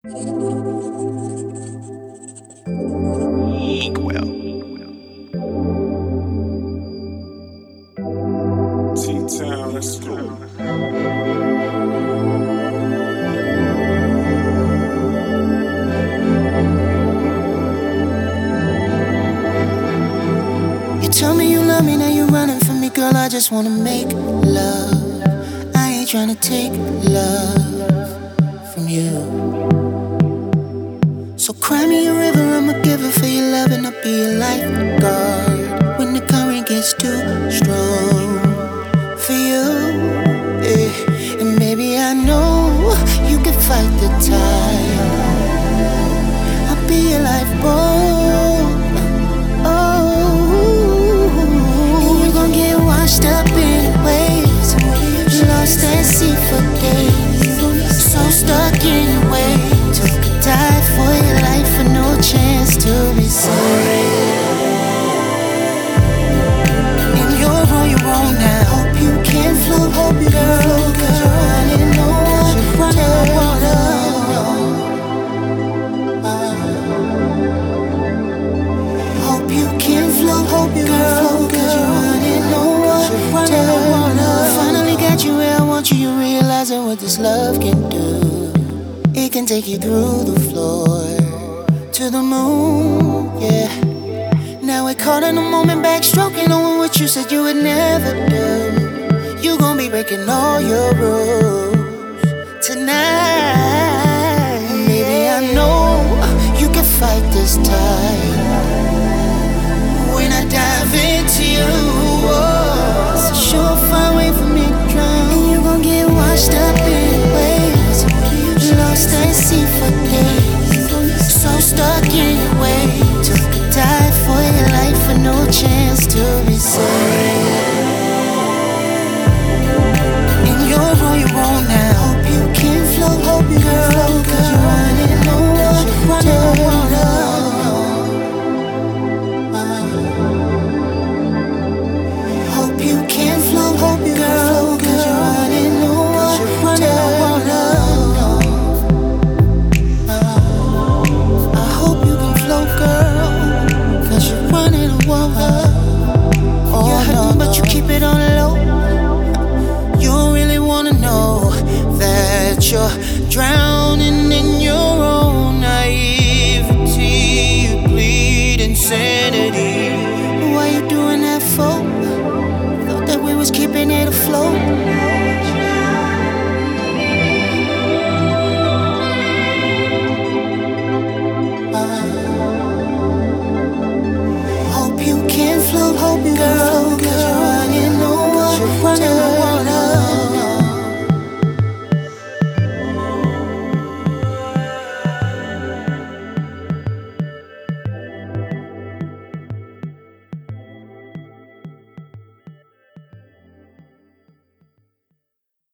Inkwell. T-Town, let's go. You tell me you love me, now you running from me, girl. I just wanna make love. I ain't tryna take love from you. So cry me a river, I'ma give it for your love, and I'll be your lifeguard when the current gets too strong for you. Yeah. And baby, I know you can fight the tide. I'll be your lifeboat. Washed up in waves, lost at sea for days. So stuck in your way, took a dive for your life for no chance to be saved. And you're on your own now. Hope you can float, hope you can float, 'cause you're running no one, running water. Hope you can float, hope you can float, 'cause you're running no one. Finally got you where I want you. You realizing what this love can do. It can take you through the floor to the moon, yeah. Now we're caught in a moment, backstroking on what you said you would never do. You gon' be breaking all your rules tonight. Maybe I know you can fight this tide. When I dive into you, it's a surefire way for me to drown. And you gon' get washed up in waves, lost at sea for days. So stuck in your way, took a dive for your life for no chance to be saved. And you're on your own now. Hope you can float, hope you can float, 'cause you're running no one, running water. Hope you can float, hope you can float, 'cause you're running no one, running water. I hope you can float, girl, 'cause you're running water. Oh, you're hurting, but you keep it on low. You don't really wanna know that you're drowning in your own naivety. You bleed insanity. Why you doing that for? Thought that we was keeping it afloat.